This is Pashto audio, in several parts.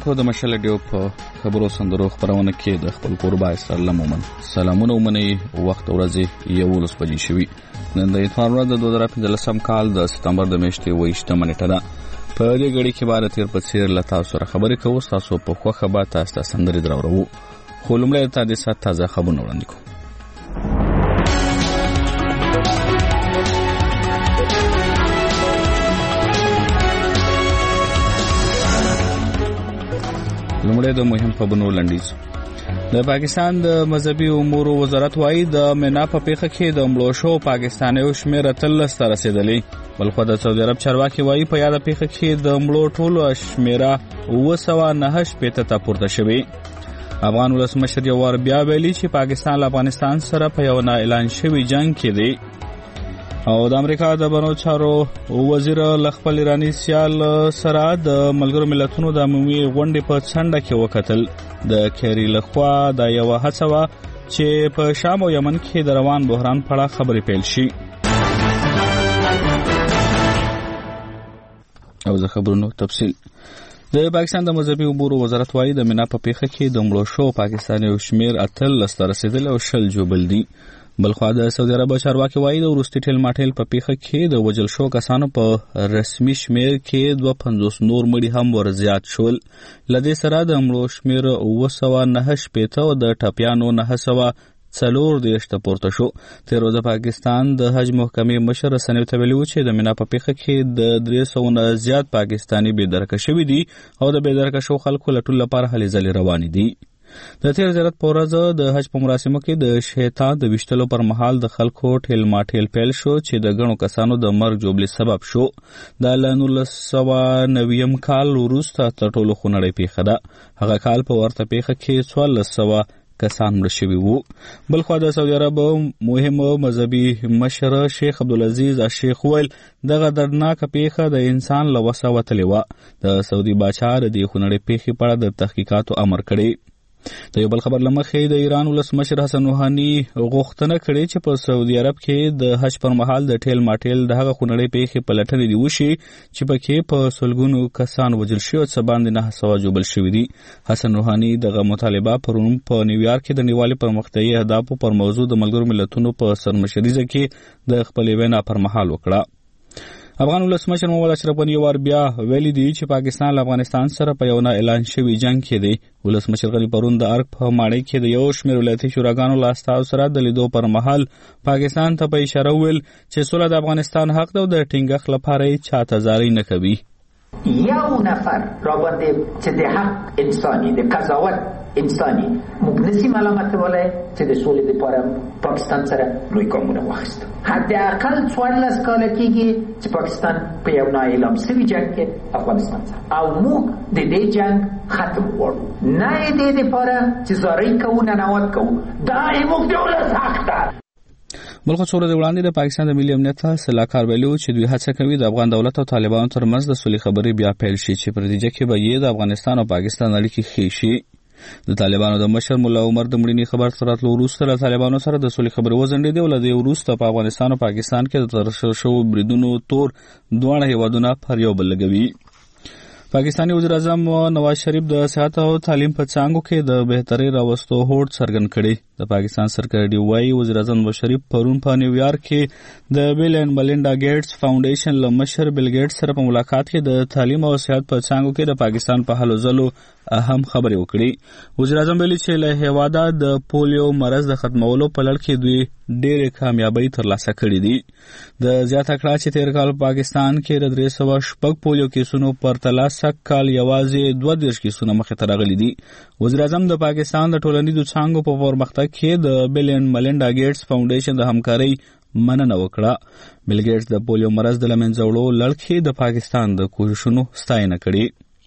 راډیو د مشال ډیو په خبرو سندرو خبرونه کې د خپل قربا اسلام مومن سلامونه ومني وخت ورځي 11 بجې شوي نن د اتوار ورځ د 2015 کال د سپتمبر د میاشتې 28 منېټه ده په دې غړي کې بار تیر په څیر لتا سره خبرې کوو تاسو په خوخه به تاسو سندري درورو خو لمړی تاسو تازه خبرونه وړاندې کوو لمړی د مهم خبرونو لنډیز د پاکستان د مذهبي امور وزارت وايي د مینا په پیښه کې د مړو شو پاکستانیو شمېر 13 ته رسیدلی بلخو د سعودي عرب چارواکي وايي په یاد پیښه کې د مړو ټولو شمېر 998 ته پورته شوی افغان ولسمشر یو ور بیا ویلي چې پاکستان له افغانستان سره په یو نه اعلان شوی جنگ کې دی او د امریکا د بنو چارو وزیر لخپل ایرانی سیال سره د ملګرو ملتونو د عمومي غونډې په څنډه کې وکتل د کیری لخوا د یو هڅه چې په شام او یمن کې د روان بحران په اړه خبرې پیل شي او د خبرونو تفصیل د پاکستان د مذهبي امور وزارت وايي د مینا په پیښه کې د مړو شو پاکستاني شمېر 13 ته رسیدلی او 20 جوړ دي بلخو د سعودي عرب چارواکي وايي د ورستي ټیل ماټیل په پیښه کې د وجل شو کسانو په رسمي شمېر کې 250 نور مړي هم ورزيات شول لدې سره د مړو شمېر 998 او د ټاپیانو 940 ته پورته شو تیر ورځ پاکستان د حج محکمې مشر سنیو ته ویلي چې د مینا په پیښه کې د 300 نه زیات پاکستانی بېدرکه شوي دي او د بېدرکه شو خلکو لټول لپاره هلې ځلې روان دي د تیر زیارت په ورځ د حج په مراسمو کې د شیطان د وشتلو پر مهال د خلکو ټیل ماټیل پیل شو چې د غنو کسانو د مرګ جوړلې سبب شو د 1990 کال وروسته تر ټولو خونړۍ پیښه ده هغه کال په ورته پیښه کې 1400 کسان مړ شوي وو بلخو د سعودي عرب مهم مذهبي مشر شیخ عبدالعزیز الشیخ ویل دغه دردناک پیښه د انسان له وسه وتلې وه د سعودي باچا د خونړۍ پیښې په اړه د تحقیقاتو امر کړی د یو بل خبر لمخې د ایران ولسمشر حسن روحاني غوښتنه کړې چې په سعودي عرب کې د حج پر مهال د ټیل ماټیل دغه خونړۍ پیښې په لټه دی وشي چې پکې په سلګونو کسان وژل شوي او څه باندې 900 جوړل شوي دي حسن روحاني دغه مطالبه پرون په نیویارک کې د نیوالي پرمختیایي اهدافو پر موضوع د ملګرو ملتونو په سرمشريزه کې د خپل وینا پر مهال وکړه افغان ولسمشر محمد اشرف غني یو بیا ویلي دی چې پاکستان له افغانستان سره په یو نه اعلان شوی جنگ کې دی ولسمشر غني پرون د ارګ په ماړی کې د یو شمېر ولایتي شوراګانو له استازو سره د لیدو پر مهال پاکستان ته په اشاره ویل چې صلح د افغانستان حق دی او د ټینګښت لپاره یې چاته زارۍ نه کوي یو نفر را باندې چې د حق انساني د قضاوت انساني موږ نسی ملامت ولای چې د سولې لپاره پاکستان سره لوی ګامونه واخیست حداقل 14 کال کېږي چې پاکستان په یو نه اعلان شوی جنگ کې افغانستان سره او موږ د دې جنگ ختم غواړو نه دې لپاره چې زارۍ کوو نه نوات کوو دا موږ د ولس حق ده بلخو څو ورځې وړاندې د پاکستان د ملي امنیت سلاکار ویلي چې دوی هڅه کوي د افغان دولت او طالبانو ترمنځ د سولې خبرې بیا پیل شي چې په نتیجه کې به یې د افغانستان او پاکستان اړیکې ښې شي د طالبانو د مشر مولا عمر د مړینې خبر تر راتلو وروسته له طالبانو سره د سولې خبرې وځنډېدې او له دې وروسته په افغانستان او پاکستان کې د ترسره شوو بریدونو تور دواړه هیوادونه پر یو بل لګوي پاکستانی وزیر اعظم نواز شریف د صحت او تعلیم په څانګو کې د بهترۍ راوستو هوډ څرګند کړی د پاکستان سرکاري وایي وزیر اعظم نواز شریف پرون په نیویارک کې د بیل اینڈ ملینډا ګیټس فاونډیشن له مشر بیل ګیټس سره په ملاقات کې د تعلیم او صحت په څانګو کې د پاکستان په هلو ځلو اهم خبرې وکړي وزیر اعظم ویلي چې له هیواده د پولیو مرض د ختمولو په لړ کې دوی ډېرې کامیابۍ ترلاسه کړې دي د زیاته کړه چې تیر کال پاکستان کې د 300 پولیو کیسونو پرتله سږ کال یوازې 22 کیسونه مخې ته راغلي دي وزیر اعظم د پاکستان د ټولنیزو څانګو په پرمختګ کې د بیل اینڈ ملینډا ګیټس فاونډیشن د همکارۍ مننه وکړه بیل ګیټس د پولیو مرض د له منځه وړلو لړ کې د پاکستان د کوښښونو ستاینه کړې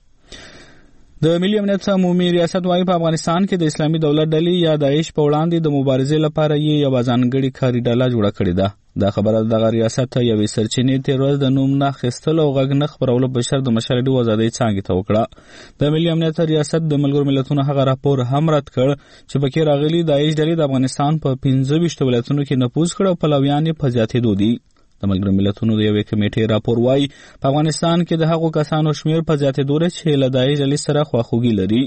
د ملي امنیت عمومي ریاست وايي په افغانستان کې د اسلامي دولت ډلې یا داعش په وړاندې د مبارزې لپاره یو ځانګړې کاري ډله جوړه کړې ده دا خبره د ریاست یوې سرچینې تیر ورځ د نوم نه اخیستلو او غږ نه خپرولو بشر د مشر د آزادۍ څانګې ته وکړه د ملي امنیت ریاست د ملګرو ملتونو هغه راپور هم رد کړ چې پکې راغلي داعش ډلې د افغانستان په 15 ولایتونو کې نفوذ کړ او پلویان یې په زیاتېدو دي د ملګرو ملتونو د یوې کمیټې راپور وايي په افغانستان کې د هغو کسانو شمیر په زیاتېدو دی چې له داعش ډلې سره خواخوږي لري.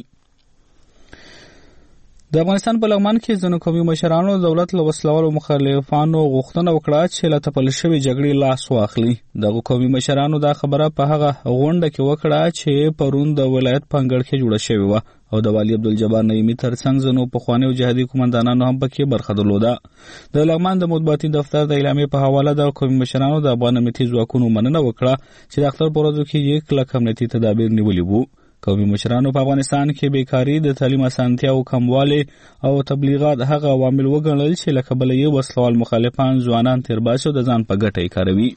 د افغانستان په لغمان کې ځینو قومي مشرانو د دولت له وسلوالو مخالفانو غوښتنه وکړه چې له تپل شوې جګړې لاس واخلي. دغه قومي مشرانو دا خبره په هغه غونډه کې وکړه چې پرون د ولایت په انګړ کې جوړه شوې وه او د والي عبدالجبار نعیمي ترڅنګ ځینو پخوانیو جهادي قومندانانو هم پکې برخه درلوده. د لغمان د مطبوعاتي دفتر د اعلامیې په حواله د قومي مشرانو د افغان امنیتي ځواکونو مننه وکړه چې د اختر په ورځو کې یې کلک امنیتي تدابیر نیولي وو. قومي مشرانو په افغانستان کې بیکاري، د تعلیم اسانتیاو کموالی او تبلیغات هغه عوامل وګڼل چې له کبله یې وسلوال مخالفان ځوانان تیرباسي او د ځان په ګټه یې کاروي.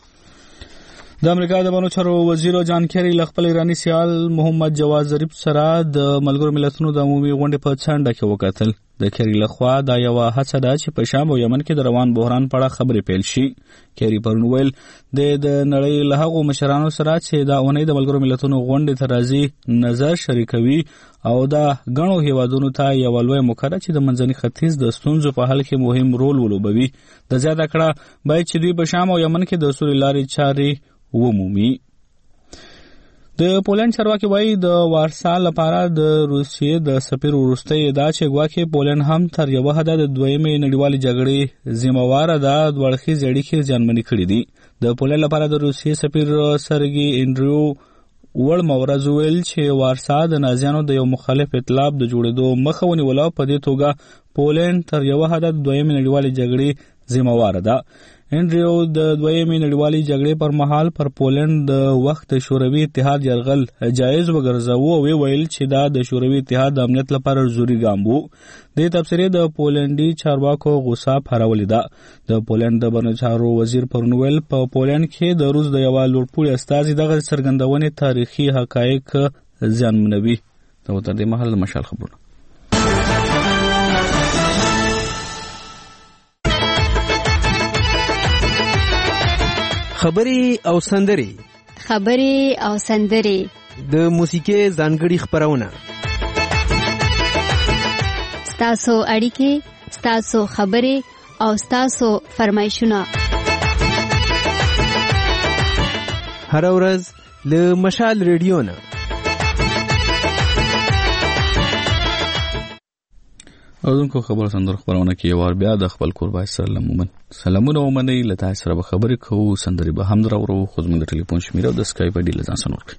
د امریکا د بهرنیو چارو وزیر جان کیری له خپل ایراني سیال محمد جواد ظریف سره د ملګرو ملتونو د عمومي غونډې په څنډه کې وکتل. د کیری لخوا دا یوه هڅه ده چې په شام او یمن کې د روان بحران په اړه خبرې پیل شي. کیری پرون ویل د نړۍ له هغو مشرانو سره چې دا اونۍ د ملګرو ملتونو غونډې ته راځي نظر شریکوي او دا ګڼو هیوادونو ته یوه لویه موقع ده چې د منځني ختیځ د ستونزو په حل کې مهم رول ولوبوي. د زیاته کړه باید چې دوی په شام او یمن کې د سولې لارې چارې ومومي. د پولند چارواکي وایي د وارسا لپاره د روسیې د سفیر وروستۍ ادعا چې ګواکې پولند هم تر یوه حده د دویمې نړیوالې جګړې ذمهواره ده دوه اړخیزې اړیکې زیانمنې کړي دي. د پولند لپاره د روسیې سفیر سرګي انډریو وړمه ورځ ویل چې وارسا د نازیانو د یو مخالف ائتلاف د جوړېدو مخه ونیوله. په دې توګه پولند تر یوه حده د دویمې نړیوالې جګړې ذمهواره ده. انډریو د دویمې نړیوالې جګړې پر مهال پر پولند د وخت د شوروي اتحاد یرغل جایز وګرځاوه او ویل چې دا د شوروي اتحاد د امنیت لپاره ضروري ګام و. دې تبصرې د پولندي چارواکو غوسه پارولې ده. د پولند د بهرنیو چارو وزیر پرون ویل په پولند کې د روس د یوه لوړپوړي استازي دغه څرګندونې تاریخي حقایق زیانمنوي. دا تر دې مهال د مشال خبرونه. خبرې او سندرې د موسیقي ځانګړي خبرونه، ستاسو اړیکې، ستاسو خبرې او ستاسو فرمایشونه هر ورځ له مشال ریډیو نه. اوردونکو خبر سندر خبرونه کې یو بیا د خپل قربای سلامونه ومنئ. له تاسو سره به خبرې کوو، سندرې به هم درو خو زموږ د ټلیفون شمیره او د اسکایپ آی ډي له ځان سره ورکړئ.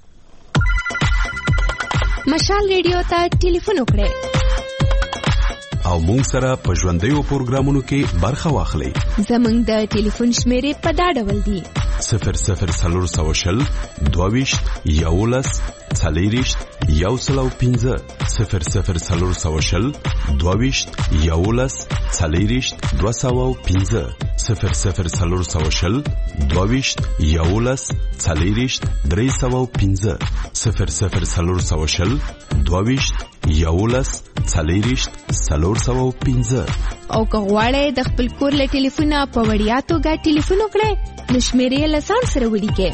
مشال ریډیو ته ټلیفون وکړئ او موږ سره په ژوندیو پروګرامونو کې برخه واخلئ. زموږ د ټلیفون شمیرې په دا ډول دي: 00420 22 11 40 105 00420 22 11 40 205 00420 22 11 40 305 00420 22 11 40 305. او که غواړئ د خپل کور له ټلیفونه په وړیا توګه ټلیفون وکړئ نو شمیرې له ځان سره ولیکئ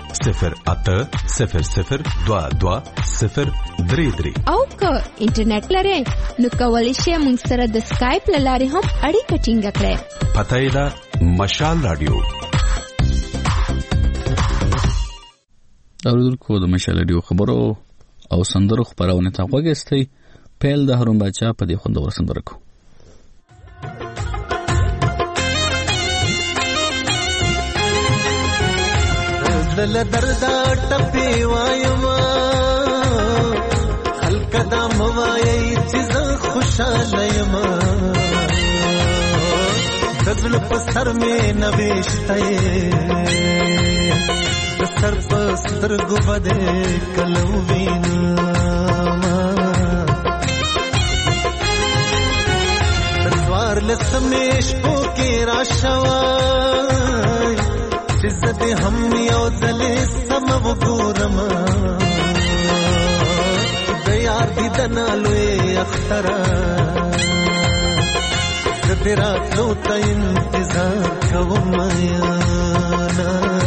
0800022 او که انټرنیټ لرئ نو کولی شئ موږ سره د سکایپ له لارې هم اړیکه ټینګه کړئ. پته یې ده مشال رادیو. اوریدونکو د مشال رادیو خبرو او سندرو خبرونه ته غوږ ایستی. پیل د هارون باچا په دې خوندور سندره کو. دل دردا ټپي وایما خلک دا موایي چې زه خوشاله یم دل په سر مې نوښته د سر په سترګو باندې کلو وینم سوار لسمېش پوکې راشوای عزت هم یو ځلې سم وګورم د یار دیدن لوی اختر د تیرا څو ته انتظار کوم یانا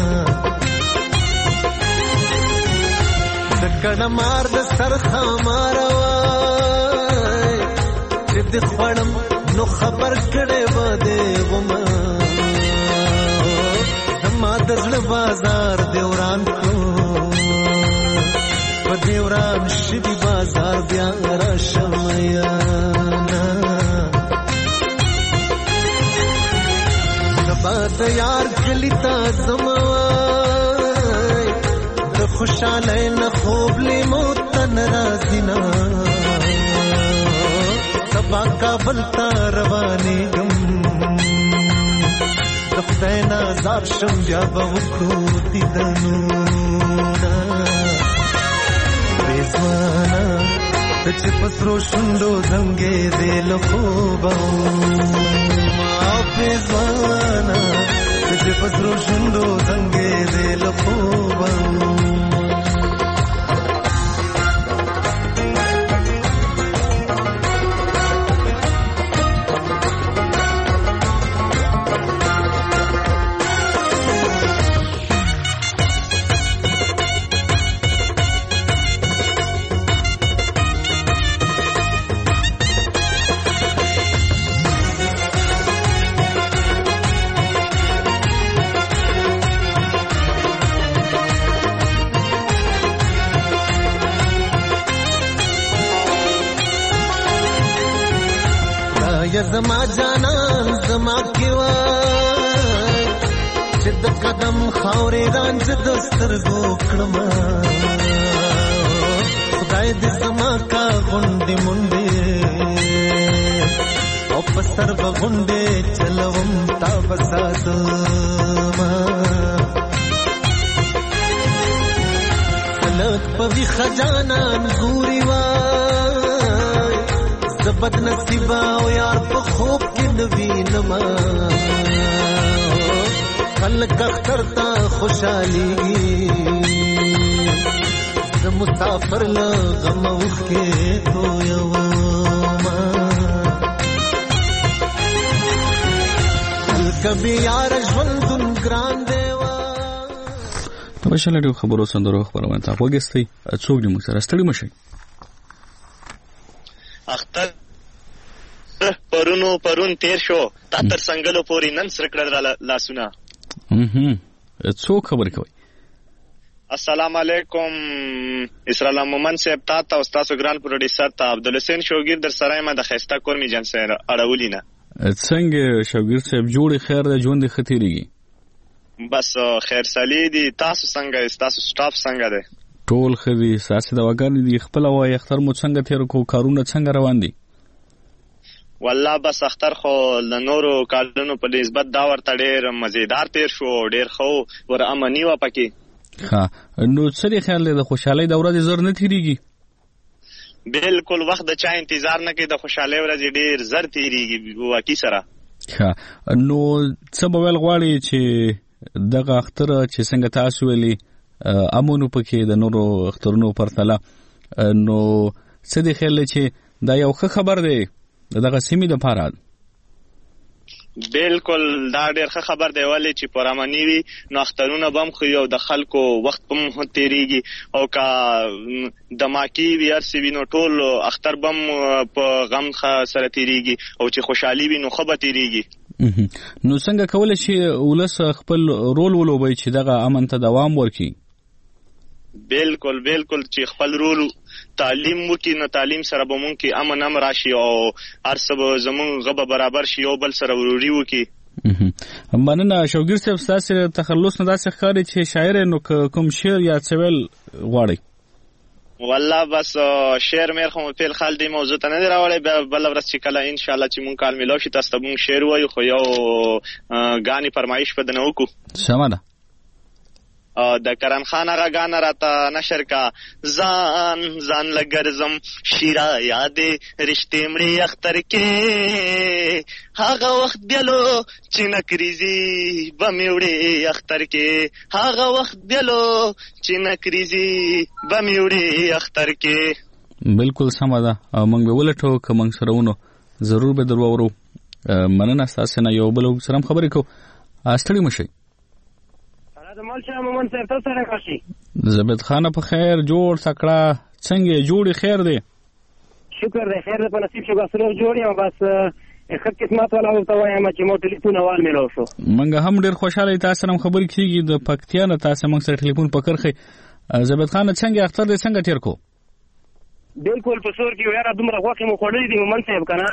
د کړه مار د سر خمار وای چې د خړم نو خبر کړه و دې وما زما د زړه بازار دیوران کو په دیوران شبي بازار بیا راشم یانا سبا د یار کلی تا زموای د خوشاله نه خوب لیمو تن رازینا سبا کابل تا روانې گم د خدای نازار شم بیا به وکړو دیدنونه رضوانا ته چې په سرو شونډو زنګې دې له خوبه ما رضوانا ته چې په سرو شونډو زنګې دې له خوبه زما جانان زما کیوای چې د قدم خاورې رانځ د سترګو کړم خدای دې زما کا غونډې منډې او په سر به غونډې چلوم تا بساتما خلک په ویښه جانان ګوري وای بد نصیبا او یار په خوب کې نوینما خلک اختر ته خوشحالي د مسافر له غم وکې تو یو ما کبي یار ژوندون ګران دیوا په شلډو خبرو سندرو خبرونه تا وګستي څوک دې موږ سره ستړي مشي اختر پرون تیر شو تا تر څنګهلو پورې نن سره کړل لاسونه څوک خبر کوي السلام علیکم اسرائیل مومن صاحب تا استاد ګران پروډوسر تا عبدالحسین شوګیر در سره ما د خسته کورمي جن سره اړولینا څنګه شوګیر صاحب جوړ خیر د ژوند خطرېږي بس خیر سالي دي تاسو څنګه تاسو سټاف څنګه ده ټول خدي ساسي د وګړي دي خپل وای اختر مو څنګه تیر کو کارونه څنګه روان دي والله بس اختر خو د نورو کارونو په نسبت دا ورته ډېر مزیدار تیر شو ډېر خو ور امني و پکې ها نو څه خیال له خوشحالي د ورځې زر نه تیریږي بالکل وخت د چا انتظار نه کوي د خوشحالي ورځې ډېر زر تیریږي واقعي سره ها نو څه به ول غواړي چې دغه اختر چې څنګه تاسو ویلي امونو پکې د نورو اخترونو پرتله نو څه دی خیال چې دا یو ښه خبر دی دغه سیمې د پاره بالکل دا ډېر ښه خبر دی ولې چې پرامنی وي نو اخترونه بم خو یو د خلکو وخت هم تیریږي او کا دماکی وی ارسی وینو ټول اختر بم په غم سره تیریږي او چې خوشحالي وي نو خو به تیریږي نو څنګه کولای شي ولس خپل رول ولوبي چې دغه امن ته دوام ورکړي بالکل چې خپل رول تعلیم وکي نو تعلیم سره به مونږ کې امن هم راشي او هر څه به زمونږ غبه برابر شي او بل سره وروري وکي مننه شوګیر صاحب تاسو تخلص نه داسې ښکاري چې شاعر نو کوم شعر یا څول غواړي والله بس شعر مې خو په خال دی موضوع ته نه راوړې بل ورځ چې کله ان شاء الله چې مونږ کال ملو شي تاسو ته مونږ شعر وایو خو یو غاني فرمایش په دنه وکړو سمه د کرن خان هغه غانا راته نشر کا ځان لګرزم شیرا یادې رشتې مړې اختر کې هغه وخت بیلو چې نکریزي بمیوړې اختر کې هغه وخت بیلو چې نکریزي بمیوړې اختر کې بالکل سمه ده موږ به ولټو که موږ سره ونو ضرور به درو ورو مننه تاسو نه یو بل سره خبرې کو استړي مشي مال شاه مومن صاحب تاسو سره راشي زبید خان په خیر جوړ سکړه څنګه جوړي خیر دی شکر دی خیر په نصیب شو بس روغ جوړ یم بس ښه قسمت والا ورته وایم چې مو ټلیفون اول میلاو شو. منګه هم ډېر خوشاله تاسو سره خبرې کیږي د پکتیا نه تاسو موږ سره ټلیفون پکړخې. زبید خان څنګه اختر دې څنګه تیر کو؟ بالکل په سور کې یاره دومره غوښې مو خوړلې دي مومن صاحب که نه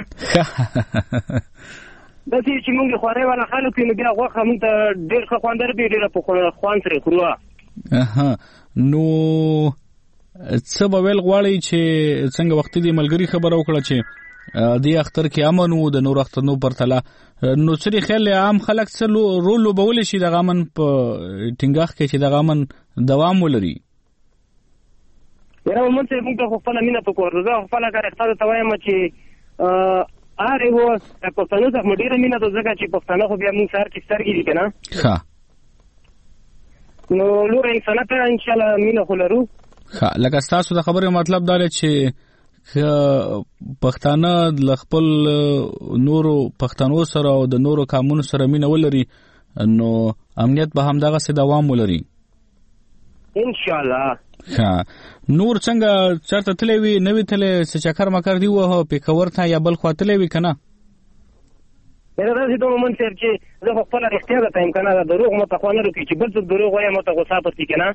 داسې چې موږ د خوارۍ والا خلک یو نو بیا غوښه موږ ته ډېر ښه خوندر دی ډېره په خوند سره یې خورو. نو څه به ویل غواړئ چې څنګه وختي دې ملګري خبره وکړه چې دې اختر کې امن و د نور اخترونو پرتله نو څه خیال عام خلک څه رول لوبولی شي دغه امن په ټینګښت کې چې دغه امن دوام ولري؟ یاره مومن صاحب موږ ته خو خپله مینه په کور ده. زه خپله کار اختر ته وایم چې هر یو پښتنو څخه مو ډېره مینه ده ځکه چې پښتانه خو بیا موږ سهار کې سترګې دي که نه نو لوره انسانه ته انشاءالله مینه خو لرو. لکه ستاسو د خبرې مطلب دا دی چې پښتانه له خپل نورو پښتنو سره او د نورو قومونو سره مینه ولري نو امنیت به همدغسې دوام ولري انشاءالله. نور څنګه چېرته تللی وي نه وي تللی څه چکر مکر دي ووهه پېښور ته یا بل خوا تللی وي که نه؟ یاره داسې ته مومن صاحب چې زه خو خپله رښتیا درته یم که نه دروغ ماته خوا نه روکي چې بل څوک دروغ وایي ماته غوسه پرتي که نه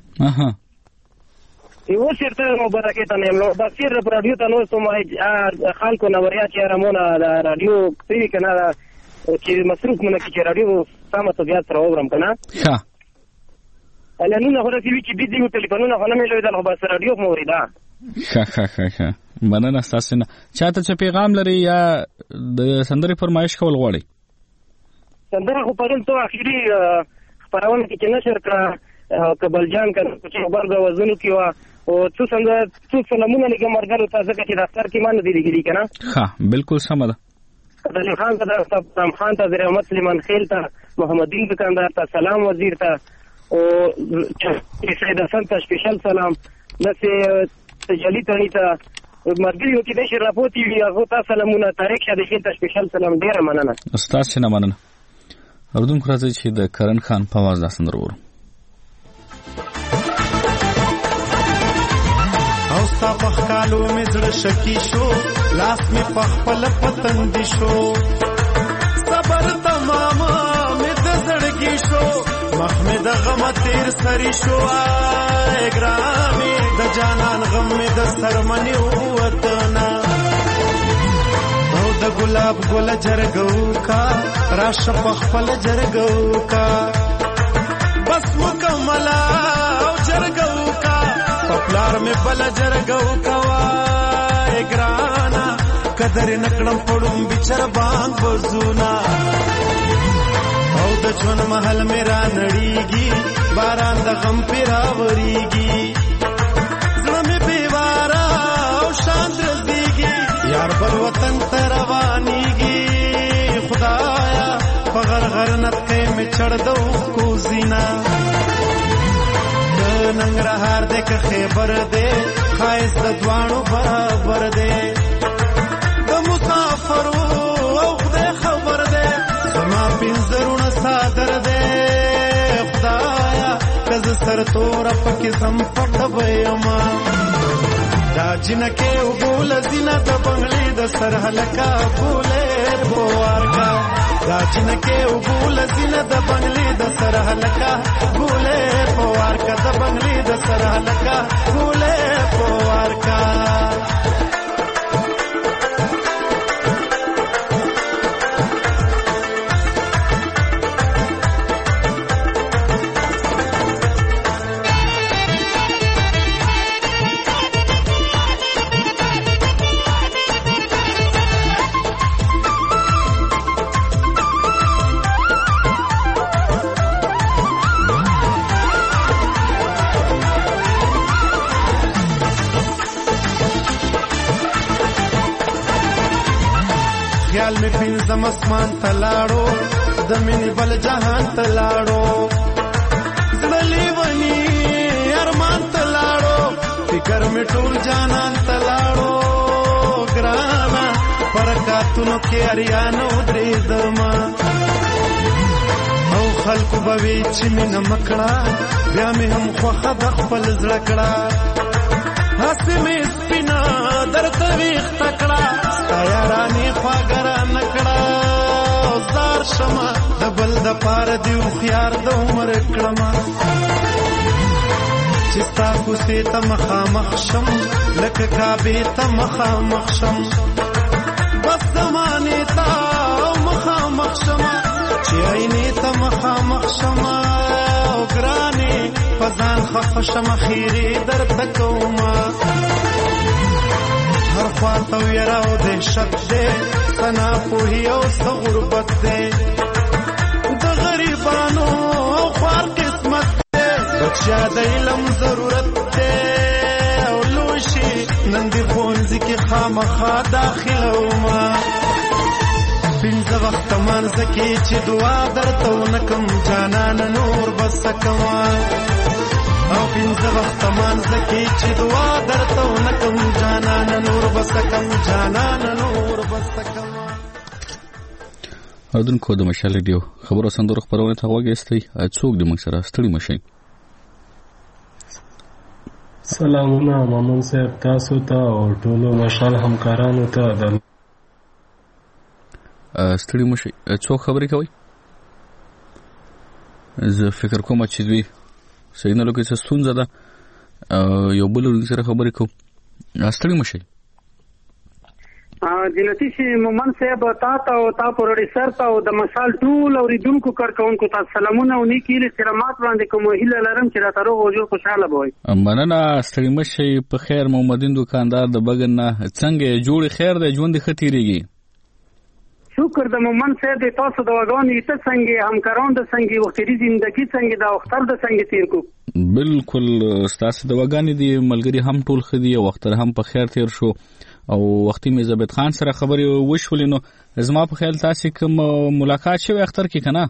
اوس چېرته مبارکې ته نه یم نو بس چېرته په راډیو ته ناست وم خلکو نوریا چې یاره مونه د راډیو څه وي که نه چې مصروف مونه کړي چې راډیو سمه طبیعت سره واورم که نه اعلانونه خو داسې وي چې بیزي وو ټلیفونونه خو نه میلوېدل خو بس راډیو خو مو اورېده. ښه مننه ستاسو نه. چاته چې پیغام لري یا د سندرې فرمایش کول غواړئ؟ سندره خو پرون تو اخري خپرونه کې چې نشر کړه کبل جان که چې غبرګ وزنو کې وه او څو سلامونه لږه مرګرو ته ځکه چې دفتر کې ما نه دي لېږلي که نه بالکل سمه ده. دلیم خان ته سلام خان ته رحمت سلیمان خیل ته محمدین دکاندار ته سلام وزیر ته او سید حسن ته سپیشل سلام داسې تجلي تڼي ته مرګریو کې داسې راپوتي وي هغو ته سلامونه طارق شاه د خیل ته سپیشل سلام ډېره مننه. ستاسې نه مننه. اردوونکو راځئ چې د کرن خان په اواز دا سندره وورو. او ستا پخکالو مې زړه شکی شو لاس مې پخپله پتندي شو صبر تمام مې د زړګي شو مخ مې د غمه تیر سری شو آی ګرامې د جانان غم مې د سرمنې ووتنه او د ګلاب ګله جرګو کا راشه پخپله جرګو کا بس مکمله او جرګو کا پپلار میں بل جرگو کوای گرانا قدر نکړم پړم بچر بانګ بزونا او د چون محل میرا نړیږي باران د غم پیرا وریږي زړه می بیوارا او شان درځيږي یار بل وطن ته روانيږي خدایا پغر غرنت کې می چړ دو کو زینا ننګرهار دې که خیبر دې خایس د دوانو برابر دې د مسافرو او خدای خبر دې زما پنځرونه صادر دې خدایا کز سر تور پکې زم پټ وېما دا جنکه وګول زینه د بنگلې د سر هلکا بولې بوار کا دا جنکه وګول زینه د بنگلې د سر هلکا بولې بوار کا د بنگلې د سر هلکا بولې بوار کا خیال میں پنځم اسمان تلاړو د مینې بل جهان تلاړو زړلی ونی ارمان تلاړو فکر میں ټول جانان تلاړو ګرانا پرکاتونو کې اریانو درې دما او خلکو بوي چې مینه مکړه بیا مې هم خوخه د خپل زړه کړه هسې مې سپینا درته ویښته کړه ستا یارانې خواږه رانه کړه زار شمه د بل دپاره دې هوښیار د عمر کړمه چې ستا کوڅې ته مخامخ شم لکه کعبې ته مخامخ شم بس زمانې ته مخامخ شمه چې عینې ته مخامخ شمه او ګرانې په ځان خفه شمه خیرې درته کومه هر خواته ویره او دهشت دی څه ناپوهي او څه غربت دی د غریبانو او خوار قسمت دی بچیا د علم ضرورت دی او لوی شي نن دې ښوونځي کې خامخا داخلومه پنځه وخته مانځه کې چې دعا درته ونه کم جانانه نور به څه کومه او پنځه وخته مانځه کې چې دعا درته ونه کم جانانه نور به څه کم جانانه نور به څه کومه. اورېدونکو د مشال ریډیو خبرو سندرو خپرونې ته غوږ ایستی څوک د موږ سره ستړي مشئ. سلامونه مامون صاحب تاسو ته او ټولو مشال همکارانو ته د ستړي مشئ. څوک خبرې کوي؟ زه فکر کوم چې دوی صحیح نه لکه څه ستونزه ده یو بل سره خبرې کوو. ستړي مشئ. جنتی شي مومن صاحب تا ته او تا پروډوسر ته او د مشال ټول اوریدونکو کارکونکو ته سلامونه او نیکی احترامات وړاندې کوم. هیله لرم چې راته روغ او جوړ خوشاله وئ. مننه ستړي مشئ. په خیر محمدین دکاندار د بګن نه څنګه جوړ خیر دی ژوند ښه تیریږي؟ شکر د مومن صاحب د تاسو د وګړو ته څنګه همکاران د څنګه وختي ژوندۍ څنګه د وختر د څنګه تیر کو. بالکل تاسو د وګړو دی ملګری هم ټول خدي او وختر هم په خیر تیر شو او وختي مې زبید خان سره خبرې وشولې نو زما په خیال تاسو کوم ملاقات شوی اختر کې کنه؟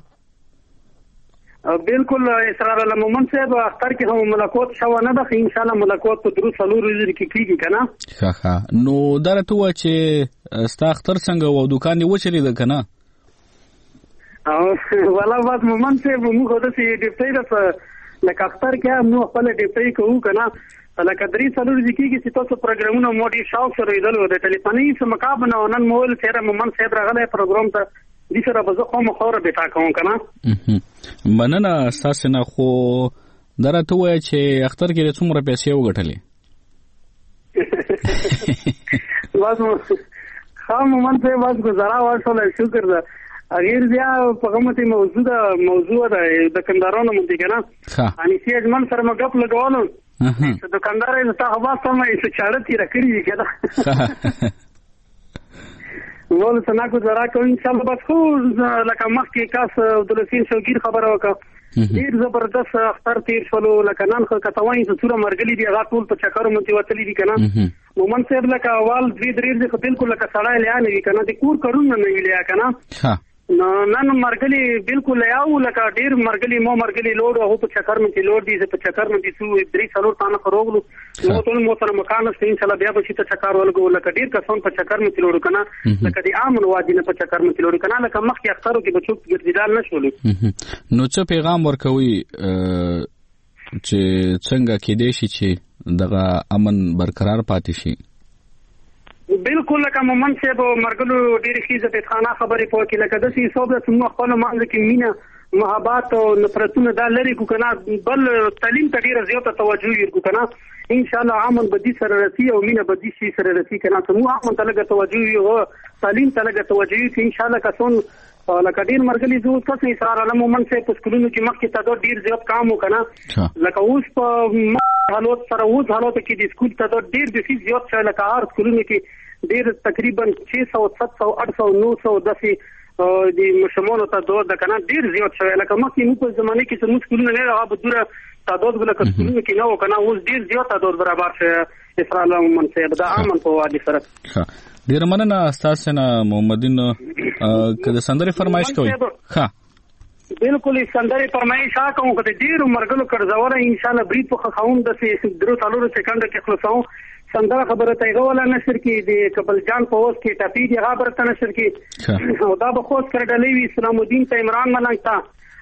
بالکل اسرار المومن صاحب اختر کې هم ملاقات شو نه ده ان شاء الله ملاقات په درو څلور ورځې کې کیږي کنه. ښه نو درته و چې ستا اختر څنګه و دکان دی وچلې ده کنه؟ او والا واز مومن صاحب موږ د سي ډیپټي لکه اختر کې نو خپل ډیپټي کوو کنه لکه درې څلور ځکه چې تاسو پروګرامونه مو ډیر شاوق سره لیدلو د ټلیفوني سمقابنه نن مول سره مومن صاحب راغله پروګرام ته دې سره به زه خو مخوره به تا کوم کنه. مننه تاسو نه خو درته وای چې اختر کې څومره پیسې وګټلې؟ واسمو خام مومن صاحب واس گزارا واشله شکر ده غیر بیا په کومه موضوع ده د کندارانو مونږ کنه اني سي اجمن سره مګپ لګولم د کندارې ته هوا سمه چې چاړه تیر کړی کېده ول څنګه گزارا کوم ان شاء الله بس خو لکه مخکې کاس د لسین شوګیر خبره وکړه ډیر زبردست اختر تیر شولو لکه نن خو کتاوین چې څوره مرګلي دی هغه ټول په چکر مونږ وتلی دي کنه مومن صاحب لکه اول دوی درې ځکه بالکل لکه سړی لیا نه وی کنه د کور کارونه نه ویلیا کنه نن مرګلي بالکل یاو لکه ډیر مرګلي مو مرګلي لوډ او په چکر مې لوډ دي په چکر مې دي څو درې څلور تانه خروغلو نو ټول مو سره مکان است ان شاء الله بیا به چې چکر ولګو لکه ډیر کسان په چکر مې لوډ کنه لکه د عام وادي نه په چکر مې لوډ کنه لکه مخکې اخترو کې بچو ګرځیدال نشولو. نو څه پیغام ورکوي چې څنګه کې دی چې دغه امن برقرار پاتې شي؟ بالکل لکه مومن صاحب مرګلو ډېر خیزه په خانه خبرې پوکې لکه د سې صوب د سمو خپل مانځ کې مینا محبت او نفرتونه دا لري کو کنه بل تعلیم ته ډېر زیاته توجه یې کو کنه ان شاء الله امن بدی سره رسی او مینا بدی شي سره رسی کنه سمو امن ته لګه توجه یې او تعلیم ته لګه توجه یې ان شاء الله کسون لکه ډیر مرګلي زو تاسو اسرار علم مومن صاحب په سکولونو کې مخکې تاسو ډیر زیات کام وکړه لکه اوس په حالات سره اوس حالات کې د سکول ته ډیر د فیس زیات شای لکه هر سکولونو کې ډیر تقریبا 600 700 800 900 داسې د مشمولو ته د کنه ډیر زیات شای لکه مخکې نو په زمانه کې څنګه سکولونه نه هغه بدوره تعداد ولکه سکولونو کې نو کنه اوس ډیر زیات تعداد برابر شي اسرار علم مومن صاحب دا امن په وادي سره. ډیر مننه تاسو نه محمدین کله سندري فرمایش کوي. ها بالکل سندري فرمایش کوم کله ډیر مرګلو کړزوره ان شاء الله بریټ په خووم د درو څلور سکند کې خلاصو سندره خبره ته غوړه نشر کې د کبل جان په اوس کې ټاپی دی خبره ته نشر کې او دا به خو سره ډلې وی اسلام الدین ته عمران ملنګ تا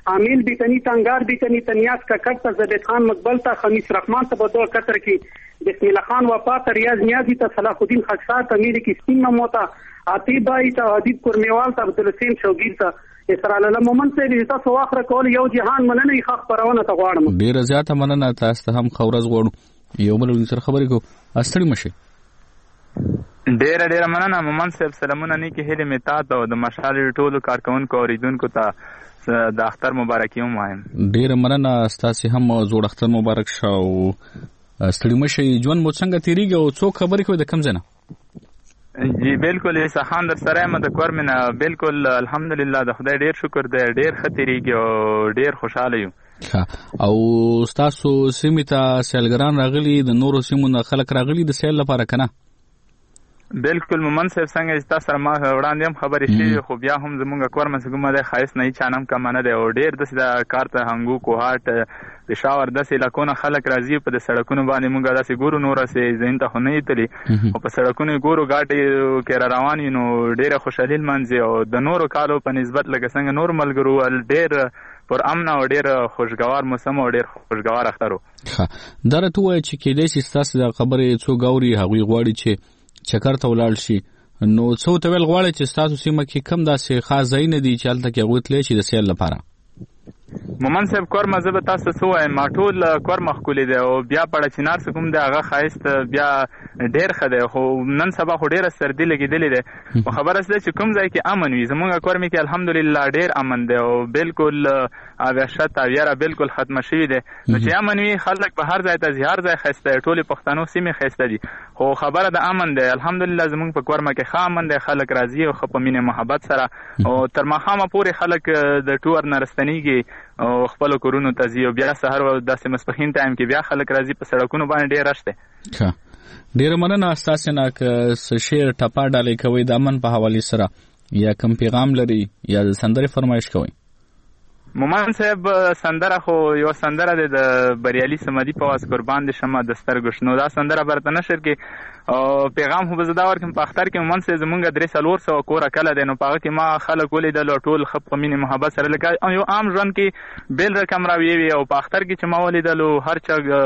عامل بیتنی تنگار بیتنی تنیاز ککر تا زبید خان مقبل تا خمیس رحمان تا بدو قطر کی بسم الله خان وفا تا ریاض نیازی تا صلاح الدین خکسار تا میری کی سپین نمو تا عطیب بائی تا حدیب کرمیوال تا عبدالحسین شوگیر تا اسرائیل الله مومن صاحب تاسو واخره کول یو جهان مننه خخ پرونه ته غواړم. ډیره زیاته مننه تاسو ته هم خورز غواړو. یو بل سره خبرې کو استړي مشه. ډیره مننه مومن صاحب سلامونه نیکی هلي میتا ته د مشال ټولو کارکونکو اوریدونکو ته د اختر مبارکي هم وایم. ډیره مننه تاسو هم زوړ اختر مبارک شه او استړي مشه. ژوند مو څنګه تیریږي او څوک خبرې کوي د کم ځنه؟ جی بالکل سخان در سره م د کورمنه بالکل الحمدلله د خدای ډیر شکر دی ډیر خطرېږي او ډیر خوشاله یو. او تاسو سیمه ته سیلګران راغلي د نورو سیمو نه خلک راغلي د سیل لپاره کنه؟ بالکل مومن صاحب څنګه تاسو سره ما وړاندې هم خبرې شوې خو بیا هم زمونږ کورمه څنګه د خایس نه چانم کم نه دی او ډیر د کار ته هنګو کوهات پېښور داسې علاقونه خلک راځي په د سړکونو باندې مونږ داسې ګورو نور سه زین ته نه تلی او په سړکونو ګورو گاډي کې روان یو نو ډیره خوشالي منځي او د نورو کالو په نسبت لکه څنګه نور ملګرو ډیر پر امن او ډیر خوشگوار موسم او ډیر خوشگوار اخترو. درته وای چې کې دې تاسو د خبرې څو غوري هغوی غواړي چې چکر ته ولاړ شي نو څو ته ویل غواړي چې تاسو سیمه کې کم داسې خاص ځای نه دي چې هلته کې غوتلې شي د سیل لپاره؟ مومن صاحب کورمه زه به تاسو څه وایم ما ټول کورمه ښکلې دی او بیا پړه چنار څه کوم دی هغه ښایست بیا ډېر ښه دی خو نن سبا خو ډېره سردي لګېدلې دی خو خبره څه ده چې کوم ځای کې امن وي زمونږ کورمې کې الحمدلله ډېر امن دی او بالکل وحشت او یاره بالکل ختمه شوي دی نو چې امن وي خلک به هر ځای ته ځي هر ځای ښایسته دی ټولې پښتنو سیمې ښایسته دي خو خبره د امن دی الحمدلله زمونږ په کورمه کې ښه امن دی خلک راځي او ښه په مینې محبت سره او تر ماښامه پورې خلک د ټور نه رستنېږي او خپل کورونو ته ځي او بیا سحر او داسې ماسپښین ټایم کې بیا خلک راځي په سړکونو باندې ډېر رش دی. ډېره مننه ستاسو نه که څه شعر ټپه ډالۍ کوئ د امن په حوالې سره یا کوم پیغام لري یا د سندرې فرمایش کوئ؟ مومن صاحب سندره خو یو سندره دی د بریالي صمدي په واس قربان دي شمه د سترګو شنو دا سندره برته نشر کې او پیغام خو به زه دا ورکړم په اختر کې مومن صاحب زمونږ 300 کوره کله دی نو په هغه کې ما خلک ولیدل او ټول ښه په مینې محبت سره لکه یو عام ژوند کې بیل رقم راویوي او په اختر کې چې ما ولیدل هر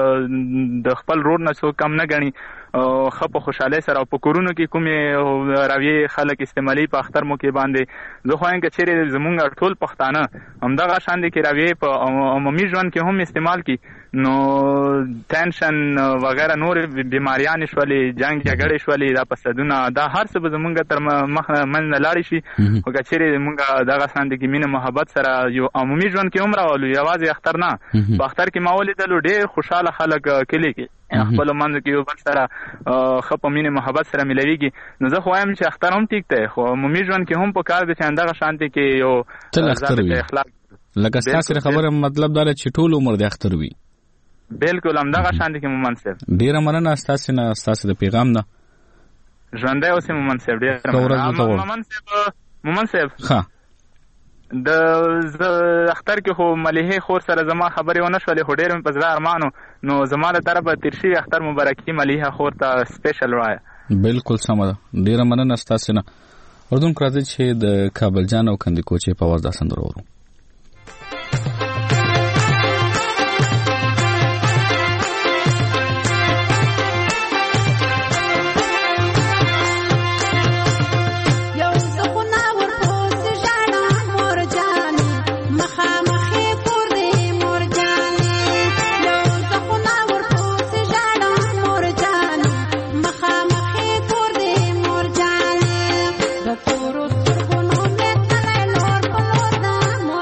چا د خپل رور نه څوک کم نه ګڼي ښه په خوشحالۍ سره او په کورونو کې کومې راویې خلک استعمالي په اختر موقع باندې زه خو وایم که چیرې زمونږ ټول پښتانه همدغه شان دي کې راویې په عمومي ژوند کې هم استعمال کړي نو ټینشن وغیره نور بیماریانې شولې جنګ جګړې شولې دا فسادونه دا هر څه به زمونږ تر مخ منځ نه لاړې شي خو که چیرې مونږ دغه شان دي کې مینه محبت سره یو عمومي ژوند کې هم راولو یوازې اختر نه په اختر کې ما ولیدلو ډېر خوشحاله خلک کلي کې خپلو منځو کې یو بل سره ښه په مینې محبت سره ملویږي نو زه خو وایم چې اختر هم ټیک دی خو عمومي ژوند کې هم پکار دی چې همدغه شان دی کې یو تل اختر وي لکه ستاسو خبره مطلب دا چې ټول عمر د اختر وي بالکل همدغه شان دي کې مومن صاحب ډېره مننه ستاسو نه ستاسو د پیغام نه ژوندی اوسئ مومن صاحب ډېره مومن صاحب ښه د اختر کې خو ملیحې خور سره زما خبرې ونه شولې خو ډېر مې په زړه ارمانو نو زما له طرفه تېر شوي اختر مبارکي ملیحه خور ته سپیشل وایه بالکل سمه ده ډېره مننه ستاسو نه اردون راځي چې د کابل جان او کندي کوچې په اواز دا سندره ورو Por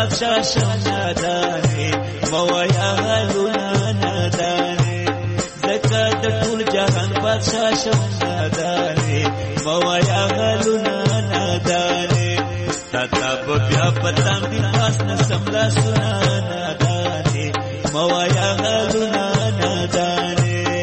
بادشاہ شمدانه موایا غلونه دانه زکه د ټول جهان بادشاہ شمدانه موایا غلونه دانه تا بیا پتام دی پاس نسم لا سنانا دانه موایا غلونه دانه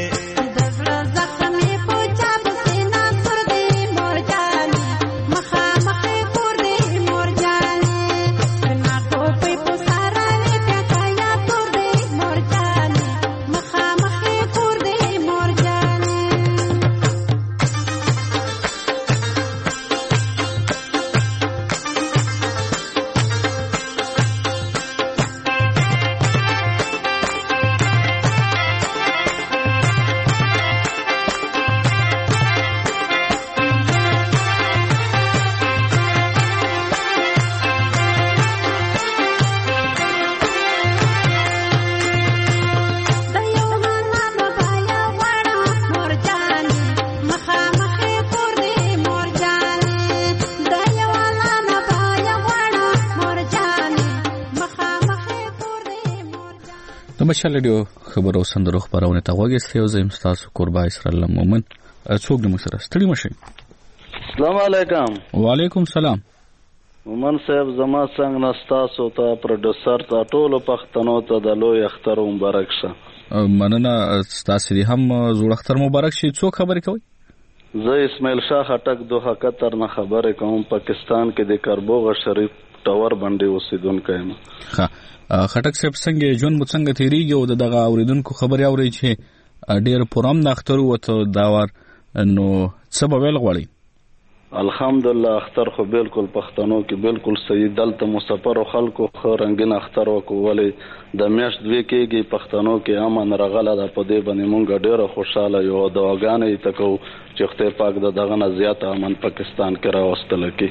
مشال ریډیو خبرو سندرو خبرونه ته وګورئ او زم تاسو قربا اسرائیل مومن څوک دې مسره ستړي مشي. السلام علیکم. وعلیکم السلام. مومن صاحب زما څنګه نستاسو ته پروډوسر ته ټولو پښتنو ته د لوی اختر مبارک شه. مننه تاسو دې هم زوړ اختر مبارک شي. څوک خبرې کوي؟ زه اسماعیل شاه خټک دوه قطر نه خبرې کوم. پاکستان کې د کربوغه شریف ټاور باندې اوسیدونکو یم. ها خټک صاحب څنګه جون مو څنګه تیریږي او دغه اوریدونکو خبري اوري چې ډېر پرام د اختر وته دا ور نو څه به ویل غواړي؟ الحمدلله اختر خو بالکل پښتنو کې بالکل صحیح دلته مسافر خلکو خو رنگین اختر وکولې د میاشت دوی کېږي پښتنو کې امن رغله د پدې باندې مونږ ډېر خوشاله یو دعاګانې تکو چې خدای پاک دغه نه زیات امن پاکستان کې راوستل کی.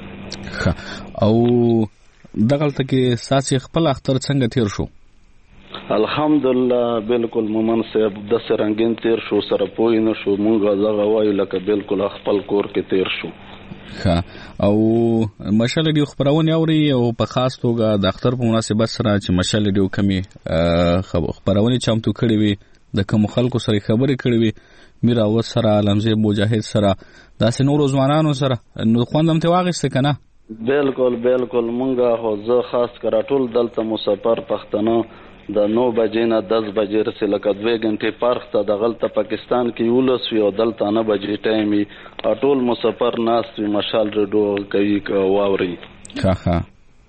او دغلته کې ساسي خپل اختر څنګه تیر شو؟ الحمدلله بالکل مومن صاحب د سرنګین تیر شو سره پوی نه شو مونږ زغه وایو لکه بالکل خپل کور کې تیر شو. او مشال ډیو خبرونه اوري او په خاص توګه د اختر په مناسبت سره چې مشال ډیو کمی خبرونه چمتو کړی وي د کوم خلکو سره خبرې کړې وي میرا و سره لمزه مجاهد سره داسې نور ځوانانو سره نو خوندم ته واغسته کنه؟ بالکل مونږه هو زه خاص کرا ټول دلته مسافر پښتنو د 9 بجې نه 10 بجې رسې لکه 2 غنټې پارخ ته د غلطه پاکستان کې ولس وی او دلته 9 بجې ټایمي ټول مسافر ناس مشال رډو کوي واوري. ښه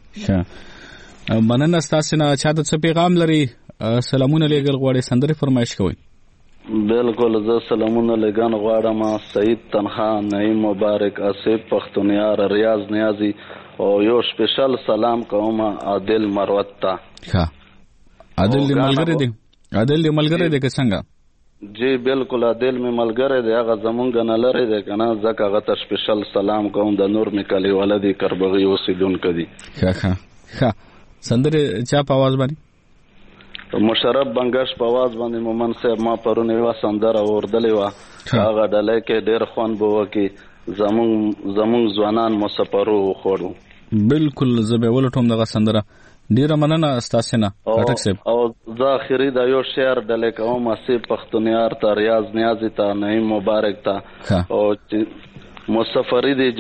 مننه تاسو نه چا د څه پیغام لري؟ سلامونه لېږل غواړي سندري فرمایش کوي؟ بالکل زه سلامونه لګان غواړم سعید تنها نعیم مبارک اسیب پختونیار ریاض نیازی او یو سپیشل سلام کوم عادل مروت ته. ها عادل دی ملګری دی که څنګه؟ جی بالکل عادل می ملګری دی هغه زمونږ نه لري دی کنه ځکه هغه ته سپیشل سلام کوم د نور میکلی ولدي کربغي اوسیدونکو دی. ښه سندري چا په आवाज باندې؟ مشرف بنگش په आवाज باندې مومن صاحب ما پرونه وا سندره اوردلې وا هغه ډلې کې ډېر خوان بو کې زمون ځوانان مسافرو خوړو. بالکل زبې ولټوم دغه سندره ډیره مننه استاسنه خټک صاحب. او ظاهري دا یو شعر ډلې کوم اسی پختونیار ته ریاض نیازی ته نعیم مبارک ته او مسافری دی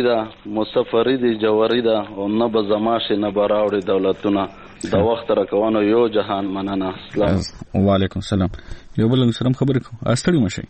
جواری دا او نه به زماشه نه براوړي دولتونه دا وخت راکوانو یو جهان مننه. اسلام وعلیکم السلام. یو بل سلام خبرې کو استړي مشي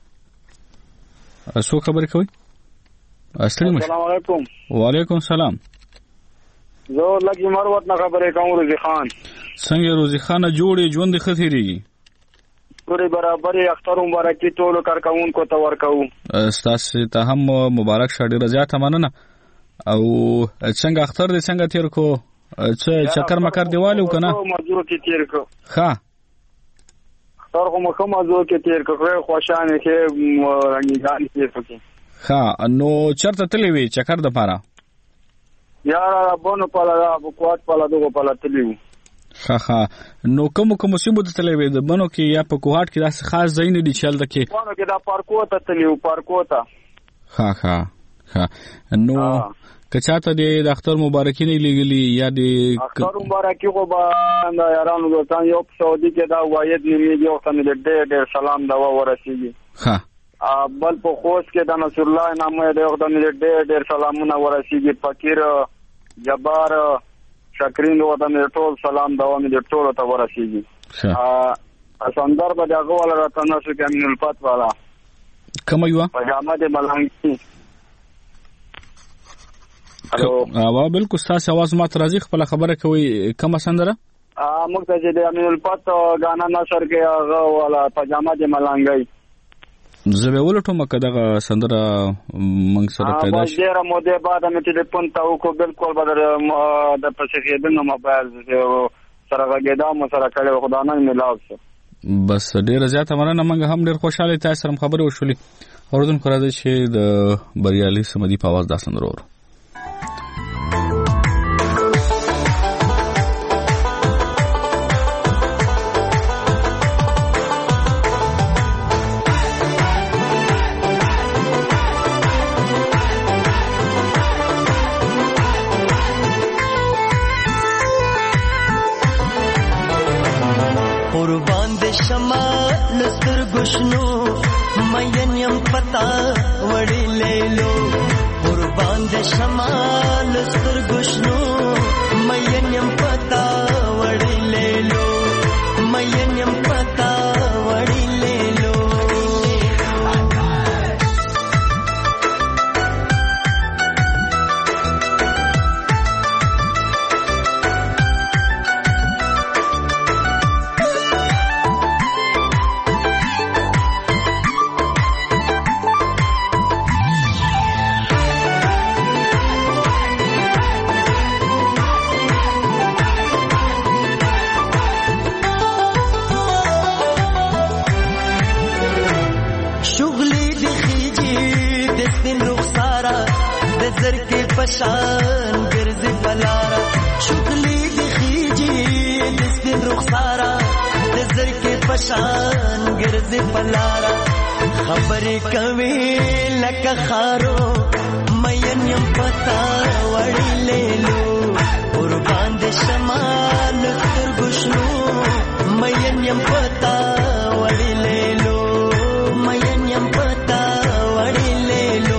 اسو خبرې کوي استړي مشي. السلام علیکم. وعلیکم السلام. زه لګي مروت نه خبرې کوم روزي خان. څنګه روزي خان جوړې ژوند خثيريږي ټول برابرې اختر مبارکي ټول کارکونکو ته ورکو. تاسو ته هم مبارک شه ډیره زیاته مننه. او څنګه اختر دې څنګه تیر کو؟ چکر مکر دیوالو کنه؟ مزور کې تیر کو. ښه اختر خو مزور کې تیر کو خوشاله کې رنګیګان تیر کو. ښه نو چرته تللی وی چکر د پاره؟ یار بونو پالا بوقات پالا دغه پالا تلیو. ښه نو کوم سیمو ته تللی وی د بنو کې یا په کوهاټ کې داسې خاص ځای نه دي چې هلته کې؟ بنو کې دا پارکو ته تلیو پارکو ته. ښه نو که چاته د اختر مبارکي نه لګلی یا د اختر مبارکي خو باندې یارانو دوستان یو سعودي کې دا واحد نیمه یو څنګه ډېر سلام دا ورسیږي ها بل په خوست کې د نصر الله نامه د یو ډېر سلامونه ورسیږي فقیر جبار شکرین ودان ټول سلام دا مې ټول ته ورسیږي سندر به دغه ولا راته نشو کې امین الفات والا کوم یو پجامه د ملنګي هلو بالکل تاسو आवाज ما ترازی خپل خبره کوي کوم سندره موږ ته چې د امین الفات غانا نشر کې هغه ولا پجامه د ملنګي زه ولټو مکه دغه سندره موږ سره پیدا شي ډیره موده بعد مې ټلیفون ته وکړ بالکل بدر د پسخېدنو موبایل سره غږیدا مو سره کړو خدای نه ملاو شو بس ډیره زیاته مننه موږ هم ډیر خوشاله تاسو سره خبرې وشولې اوردون کړه چې د بریالي سمدي په आवाज داسن ورو गुशनो मयन्यम पता वड़ी ले लो कुर्बान दे शमाल सुर गुशनो मयन्यम पता वड़ी ले लो मयन्यम पता वड़ी ले लो पशान गिरज पलारा शुक्ली दिखीजी जिस दिन रुखसारा नजर के पशान गिरज पलारा खबर कवे लक खारो मयन्यम पता वड़ी ले लो कुर्बान दे शमाल गुशनो मयन्यम पता वड़ी ले लो मयन्यम पता वड़ी ले लो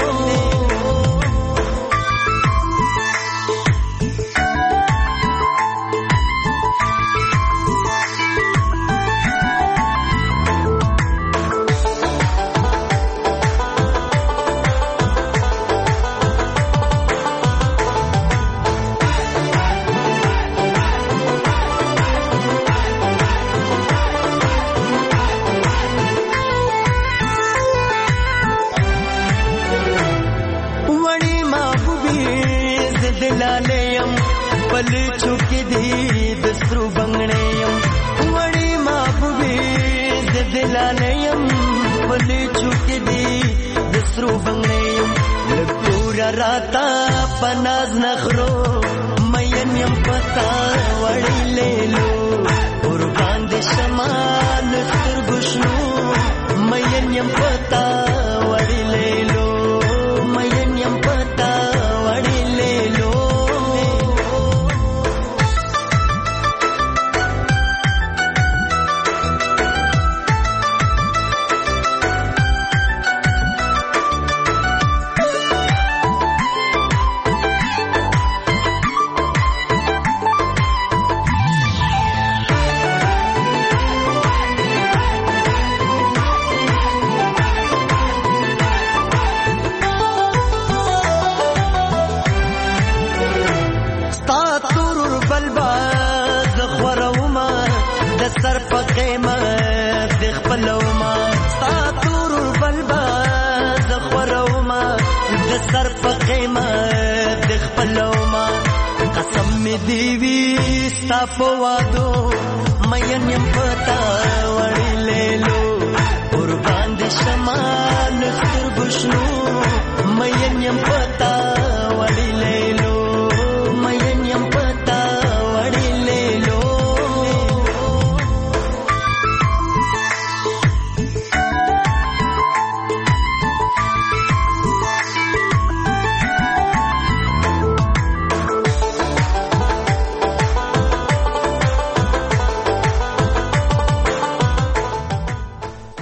राता पनाज नखरो मयन्यम पता वड़ी ले लो कुर्बान दे शमाल सुर गुशनो मयन्यम पता वड़ी ले लो मयन्यम पता वड़ी ले लो देवी स्थापवादो मयन्यम पता वड़ी ले लो कुर्बान दे शमाल सुर गुशनो मयन्यम पता वड़ी ले लो मयन्यम पता वड़ी ले लो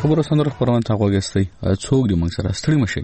خبرو سندره خبرونه ته غوږستئ. څوک دی موږ سره؟ ستړي مشئ.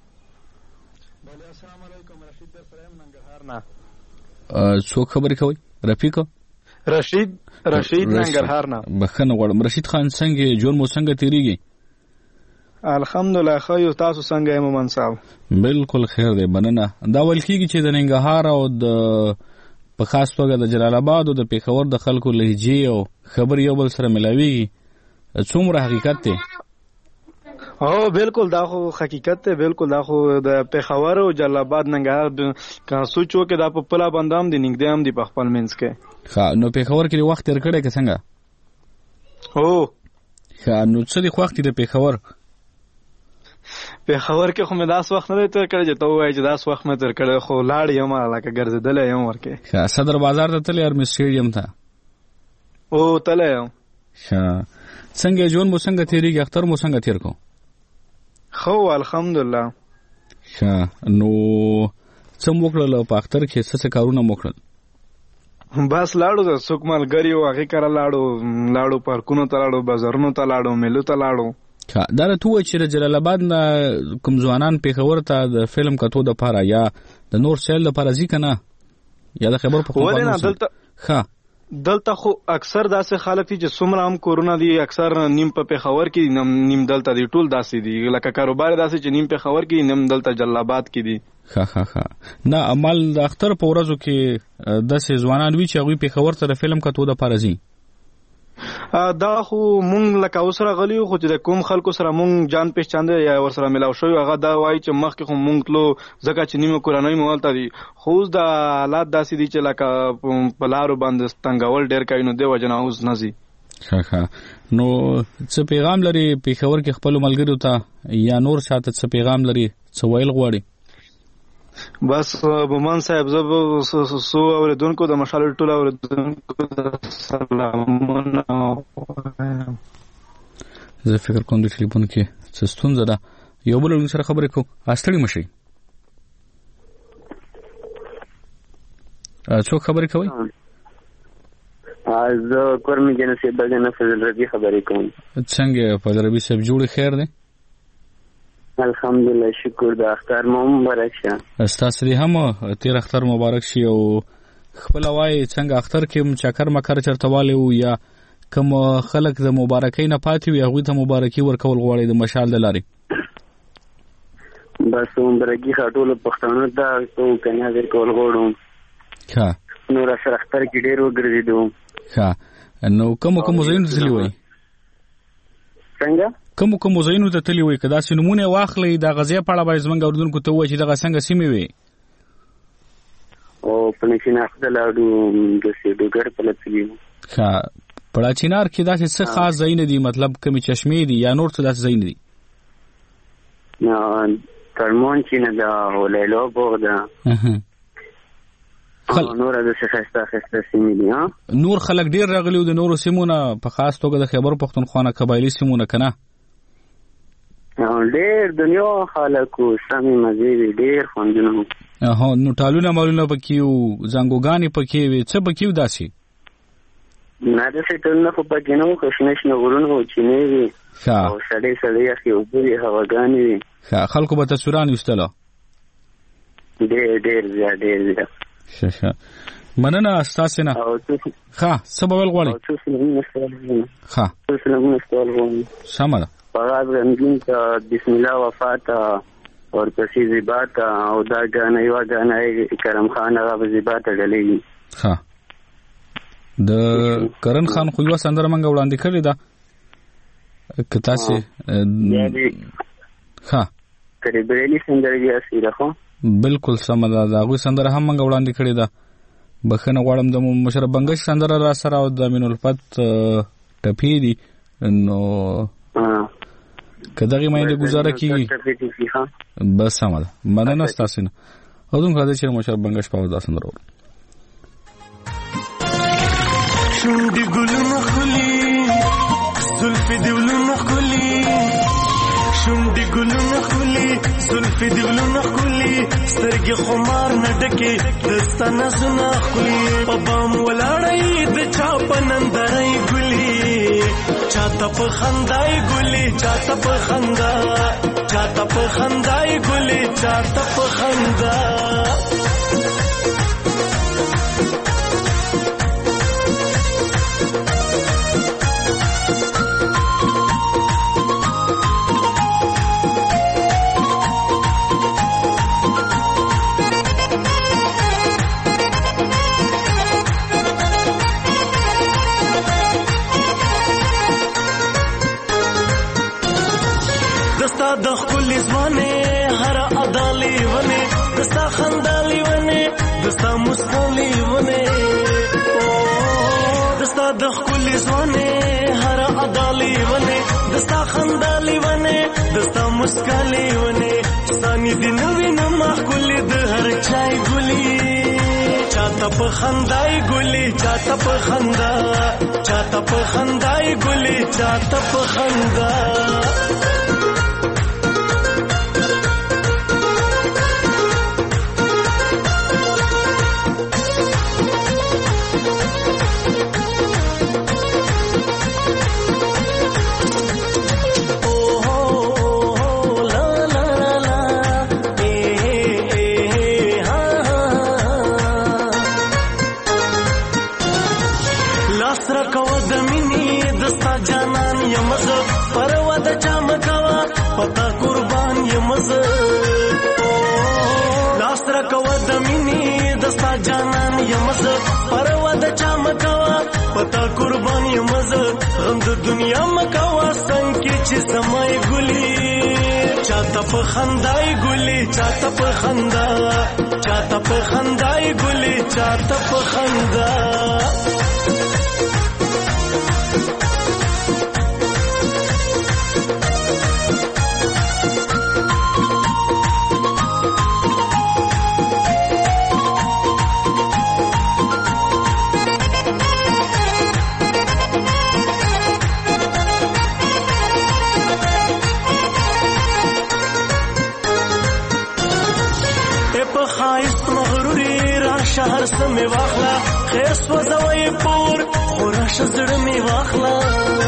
څوک خبرې کوي؟ رفیق رشید ننګرهار نه. بخښنه غواړم رشید خان، څنګه ژوند مو څنګه تیریږي؟ الحمدلله ښه یو. تاسو څنګه یې مومن صاحب؟ بالکل خیر دی، مننه. دا ویل کېږي چې د ننګرهار او د په خاص توګه د جلال آباد او د پېښور د خلکو لهجې او خبرې یو بل سره ملاویږي. څومره حقیقت دی؟ او بالکل دا خو حقیقت دی. بالکل دا خو د پېښور او جلال آباد ننګرهار که سوچو کې دا په پله باندې هم دي، نږدې هم دي په خپل منځ کې. نو پېښور کې وخت تېر کړی که څنګه؟ هو. نو څه دی خوښ دي د پېښور؟ پېښور کې خو مې داس وخت نه دی تېر کړی چې ته ووایې چې داس وخت مې تېر کړی، خو لاړ یم لکه ګرځېدلی یم ورکې. صدر بازار ته تللی ارمي سټېډیم ته؟ او تللی یم. څنګه ژوند مو څنګه تېرېږي؟ اختر مو څنګه تېر کړو؟ خو الحمدلله. نو څه مو وکړل په اختر کې؟ څه کارونه مو وکړل؟ بس لاړو، د څوک ملګري وو هغې کره لاړو پارکونو ته لاړو، بازارونو ته لاړو، میلو ته لاړو. دا راته ووایه چې د جلال آباد نه کوم ځوانان پېښور ته د فلم کتو دپاره یا د نور سیل دپاره ځي که نه؟ یا د خبر پښتونخوا دلته خو اکثر داسې خلک دي چې څومره هم کورونه دي، اکثر نیم په پېښور کې دي، نیم دلته دي. ټول داسې دي لکه کاروبار داسې چې نیم پېښور کې دي، نیم دلته جلال آباد کې دي. نه عمل د اختر په ورځو کې داسې ځوانان وي چې هغوی پېښور ته د فلم کتو دپاره ځي؟ دا خو مونږ لکه اوس راغلی یو، خو چې د کوم خلکو سره مونږ جان پېژند یا ورسره ملاو شوي هغه دا وایي چې مخکې خو مونږ تلو ځکه چې نیمه کورنۍ مو هلته دي، خو اوس د حالات داسې دي چې لکه په لارو باندې تنګول ډېر کوي، نو دې وجه نه اوس نه ځي. نو څه پیغام لري پېښور کې خپلو ملګرو ته یا نور چاته څه پیغام لري، څه ویل غواړي؟ بس مومن صاحب زه به څو اورېدونکو د مشال ټول اورېدونکو ته سلامونه وایم. زه فکر کوم د ټلیفون کې څه ستونزه ده، یو بل سره خبرې کوو. ستړي مشئ. څوک خبرې کوئ؟ زه کورمي جنسي بګنه فضل ربي خبرې کوم. څنګه فضل ربي صاحب جوړ خیر دی؟ الحمدلله شکر. د اختر مو مبارک شه. ستاسو دې هم تیر اختر مبارک شي. او خپل وای څنګه اختر کې چکر مکر چرته والي او یا کوم خلک د مبارکۍ نه پاتې وي هغوی ته مبارکي ورکول غواړي د مشال د لارې؟ بس مبارکي ټولو پښتنو ته تو کنه ورکول غواړم. نو را سره اختر کې ډېر وګرځېدو. نو کوم ځایونو ته تللی وای؟ څنګه کوم ځایونو ته تللی وای؟ که داسې نمونه واخلئ د غزې په اړه باید زموږ اورېدونکو ته ووایي چې دغه څنګه سیمې وې؟ او په نشینار ته لاړو، داسې ډوګر ته تللي وو. په لاچینار کې داسې څه خاص ځایونه دي، مطلب کومې چشمې دي یا نور څه داسې ځایونه دي؟ ترمون چې نه ده او لیلو باغ ده، نور داسې ښایسته ښایسته سیمې دي. نور خلک ډېر راغلي د نورو سیمو نه، په خاص توګه د خیبر پښتونخوا نه قبایلي سیمو نه که نه؟ ډېر دنیا خلکو سمې مزې وي، ډېر خوندونه وو. نو ټالونه مالونه پکې وو، زنګوګانې پکې وې، څه پکې وو داسې؟ نه داسې ټالونه خو پکې نه وو، خو شنه شنه غرونه وو، چینې وې او سړې سړې یخې اوبه وې، هواګانې وې. خلکو به تصویران ویستله؟ ډېر زیات ډېر زیات. مننه ستاسې نه. څه به ویل غواړئ؟ سمه ده. فراز غمگین تا بسم الله وفات اور پسی زیبا تا او دا گانا یوا گانا کرم خان هغه په زیبا ته ډلېږي. د کرن خان خو یوه سندره موږ وړاندې کړې ده، که تاسې کریبریلي سندره بیا سیره خو بالکل سمه ده، د هغوی سندره هم موږ وړاندې کړې ده. بخښنه غواړم د مشرف بنګش سندره را سره او د امین الفت ټپې دي، نو که دغې میندې ګزاره کېږي بس سمه ده. مننه ستاسې نه. اورېدونکو راځئ چې مشرف بنګش په دا سندره وورو. شونډې ګلونه ښکلي، زلفې د ولونه ښکلي، شونډې ګلونه ښکلي، زلفې د ولونه ښکلي، سترګې خمار نه ډکې دسته نظونه ښکلي، په بام ولاړی د چا په نندرۍ ګلي، چاته په خندای ګلي چاته په خندا چاته په خندای ګلي چاته په خندا د خپل ځوانه هر ادالي ونه دستا خندالي ونه دستا مسکالي ونه دستا د خپل ځوانه هر ادالي ونه دستا خندالي ونه دستا مسکالي ونه ستاني دین وینم مخکل د هر چای ګلي چاته په خندای ګلي چاته په خندا چاته په خندای ګلي چاته په خندا پتا قربان یمز لاس را کوا د مینې دستا جانان یمز پروا د چا مکوا پتا قربان یمز غم د دنیا مکوا څنګه چې سمای ګلي چاته په خندای ګلي چاته په خندا چاته په خندای ګلي چاته په خندا شهر سمې واخلا خیر سوځوي پور خوراش زړه می واخلا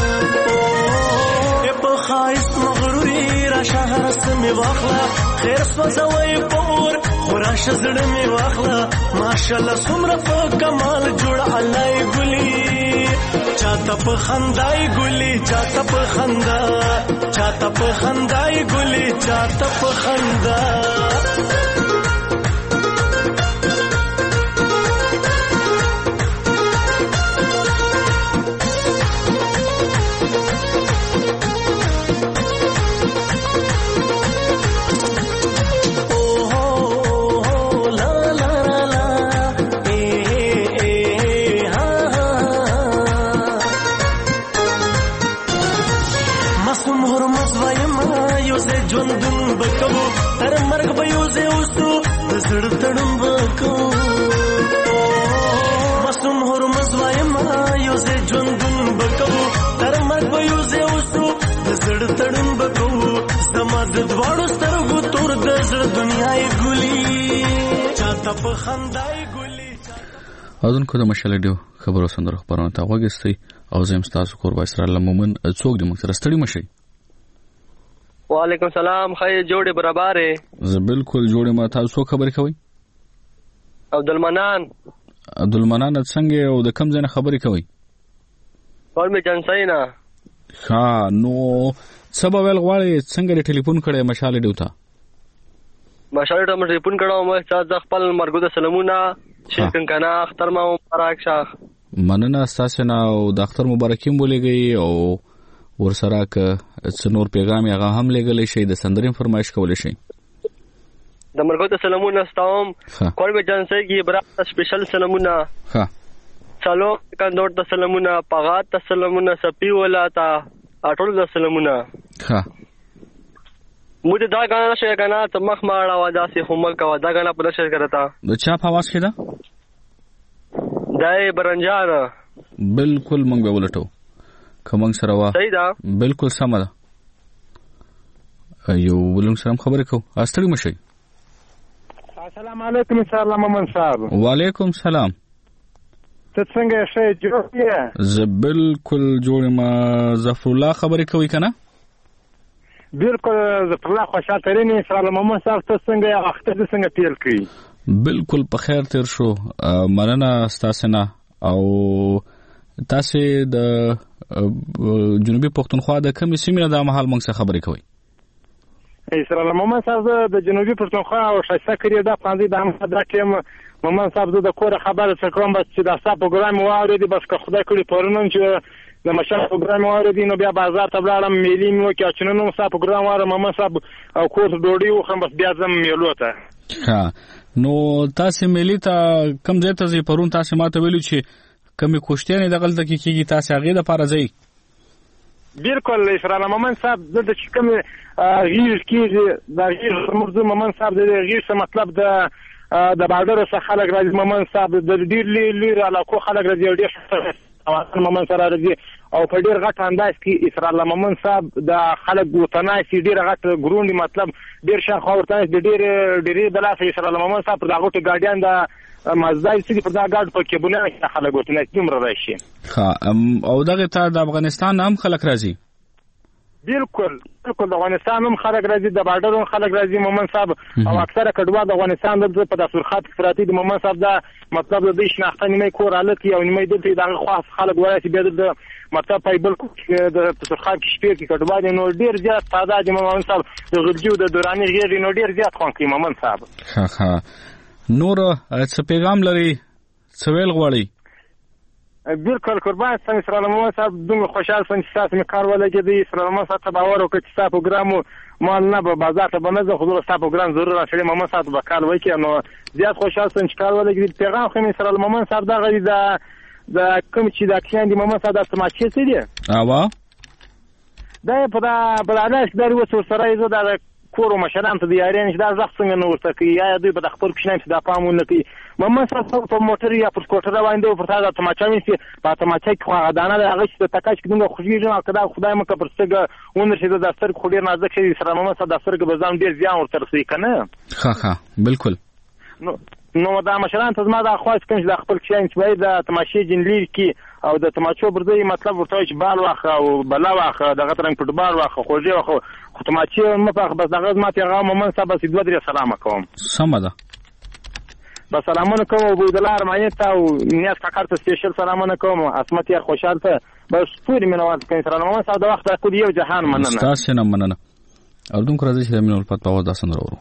په خایس مغروري را شهر سمې واخلا خیر سوځوي پور خوراش زړه می واخلا ماشاءالله څومره په کمال جوړ الله ګلي چاته په خندای ګلي چاته په خندا چاته په خندای ګلي چاته په خندا اذن کو د مشال ډیو خبرو سندره خبرونه تا وګستي او زم تاسو قربا اسرائیل مومن څوک د مختار ستړي مشي وعلیکم السلام خیر جوړه برابر زه بالکل جوړه ما تاسو خبرې کوي عبدالمنان څنګه او د کم ځای خبرې کوي ور می جنسینا ها نو سبا ول غواړي څنګه ټلیفون کړي مشال ډیو ته مشال ډیو ټلیفون کړه او ما ځ خپل مرګو د سلامونه شیخن کنا اختر ما مبارک شاه مننه تاسو نه او د اختر مبارکیم بولېږي او ورسره ک څنور پیغام هغه هم لګلې شي د سندرین فرمایش کولې شي د مرګو ته سلامونه ستوم کول به جنسي کی برا سپیشل سلامونه ها چالو کندور ته سلامونه پغات ته سلامونه سپی ولا تا اټول ته سلامونه ها مجھے دا گانا شے گانا تو مخ ماڑا ودا سی همل کا ودا گانا پرشر کرتا د چا په आवाज کې دا دای برنجان بالکل مونږ به ولټو کوم سره وا صحیح دا بالکل سم ده ایو ولوم سلام خبرې کو استړي مشي السلام علیکم ان شاء الله مومن صاحب وعلیکم سلام ته څنګه ښه جوړ یې؟ زه بالکل جوړ یم. ظفر الله خبرې کوي که نه؟ بالکل ظفر الله خوشحال ترین. اسرائیل محمد صاحب ته څنګه یې اختر دې څنګه تیر کړي؟ بالکل په خیر تیر شو. مننه ستاسې نه. او تاسې د جنوبي پښتونخوا د کومې سیمې نه دا مهال موږ سره خبرې کوئ؟ اسرائیل محمد صاحب د جنوبي پښتونخوا او ښایسته کړي دا پانځي د دا ټیم محمد صاحب زه د کوره خبره څه کوم بس چې دا ستا پروګرام واورېدي بس که خدای کړي پرون چې د مشر پروګرام واورېدي نو بیا بازار ته ولاړم میلې مې وکړې چې نن ستا پروګرام واورم محمد صاحب او کور ډوډۍ وخورم بس بیا ځم میلو ته. ښه نو تاسې میلې ته کوم ځای ته ځئ؟ پرون تاسې ما ته ویلي چې کومې کوشتیانې دغلته کې کېږي تاسې هغې دپاره ځئ؟ بالکل اسرائیل محمد صاحب دلته چې کومې غیږ کېږي دا غیږ زموږ محمد صاحب د غیږ څه مطلب د بارډر څخه خلک راځي محمد صاحب د ډېر لرې علاقو خلک راځي او ډېر محمد سره راځي او په ډېر غټ انداز کې اسرائیل محمد صاحب د خلک ورتناسي ډېر غټ ګروندي مطلب ډېر شاخوا ورتناسي د ډېرې د لاسه اسرائیل محمد صاحب پر دا غټو ګاډیان د مزدای چې پر دا ګاډ په کېبونه کې خلک ورتناسي دومره راشي. ښه او دغه ته د افغانستان هم خلک راځي؟ بالکل د افغانستان هم خلک راځي د بارډر هم خلک راځي محمد صاحب او اکثره کډوال د افغانستان د په دسترخوان کې پراتی د محمد صاحب دا مطلب د دې شناخته نیمه کور حالت او نیمه دلته دغه خاص خلک وراسي بیا د مطلب پایبل د دسترخوان کې شپې کې کډوال نو ډیر زیات تعداد محمد صاحب د غرجو د دوراني غیر نو ډیر زیات خوان کوي محمد صاحب. ښه نور څه پیغام لري څه ویل غواړي؟ بالکل قربان څنګه اسرائیل محمد صاحب دومره خوشحال شوم چې تاسو مې کار ولګېدی. اسرائیل محمد صاحب ته باور وکړه چې ستا پروګرام مال نه به بازار ته به نه ځه خو زه ستا پروګرام ضرور راسړی محمد صاحب به کار وکړي نو زیات خوشحال شوم چې کار ولګېدی. پیغام خو مې اسرائیل محمد صاحب دغه د کوم چې د اکسیان دي محمد صاحب د تماشې څه دي دا په دا علاج داري اوس ورسره یې زه د کور مشران ته د یاري نشي دا ځخ څنګه نه ورته کوي یا دوی په خپل کوښښ دا پام ونه کوي. محمد صاحب په موټر یا په سکوټر روان دی په تاسو تماچا ویني په تماچا کې خو غدانه هغه چې د تکاش کې دومره خوشي نه کړه خدای مکه پرڅګه ونرشي د دفتر خو ډیر نازک شي سره محمد صاحب دفتر کې بزام ډیر زیان ورته رسي کنه. ښه بالکل نو دا مشران ته زما دا خواست کوم چې د خپل کښین چې باید د تماشې جنلیر کې او د تماچو برځي مطلب ورته چې بال واخه او بلا واخه دغه ترنګ فوټبال واخه خوږی واخه خو تماچې مفخ بس دغه ما پیغام محمد صاحب سید بدر سلام کوم. سم ده بس سلامونه کوم عبد الله ارمانی ته او نیاز کاکر ته سپیشل سلامونه کوم اسمت یې خوشحال ته بس پوری منوات کوي سره محمد صاحب د وخت کو یو جهان مننه تاسو نه مننه اردوم راځي چې مینول پات پاو داسن ورو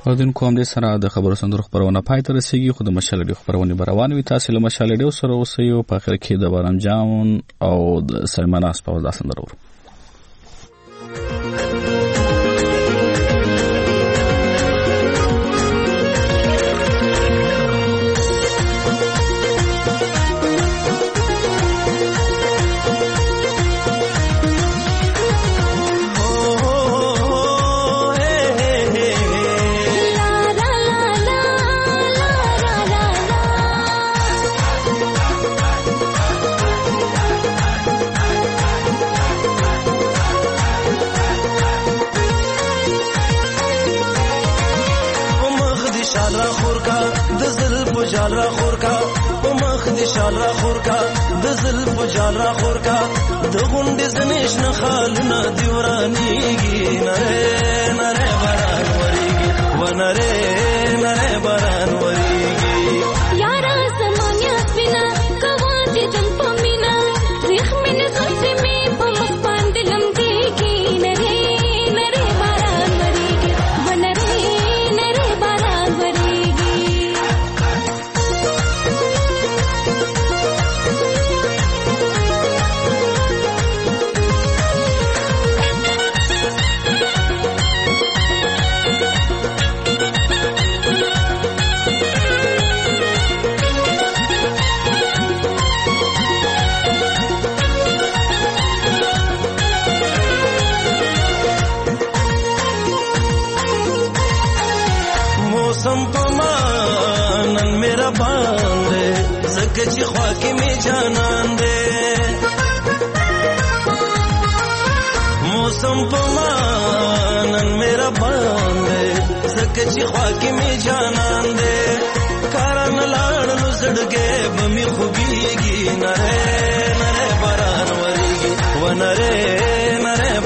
اوریدونکو همدې سره د خبرو سندرو خپرونه پای ته رسیږي، خو د مشال ډیو خپرونې به روانې وي. تاسې له مشال ډیو سره اوسئ او په اخر کې د بارام جان او د سلمان آس په دا سندره ورو. جال را خور کا په مخ دې شال را خور کا د زلف جال را خور کا د غونډې زنیش نه خالونه دی ورانیږي نره نره باران وریږي و نره نره باران وریږي یارا زمانیا سپینا کوان دې دم پمینا ریخ مینه زلفې می په مخ باندې لمدېږي نره نره باران وریږي و نره نره باران وریږي موسم پمانن میرا باندې زکه چې خوا کې می جانان دې موسم پمانن میرا باندې زکه چې خوا کې می جانان دې کارن لاړ نو زړګې بمي خوږيږي نره نره باران وریږي و نره نره